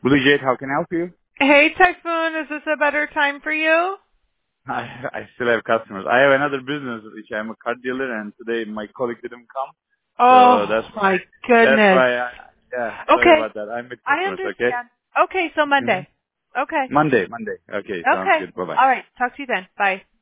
Blue Jade, how can I help you? Hey, Typhoon, is this a better time for you? I still have customers. I have another business, which I'm a car dealer, and today my colleague didn't come, so Oh, that's my that's goodness. why. Yeah, sorry Okay, about that. I'm with I customers. Okay. understand. Okay, so hmm Monday. Okay. Monday. Okay, sounds Okay. good. Bye bye. All right. Talk to you then. Bye.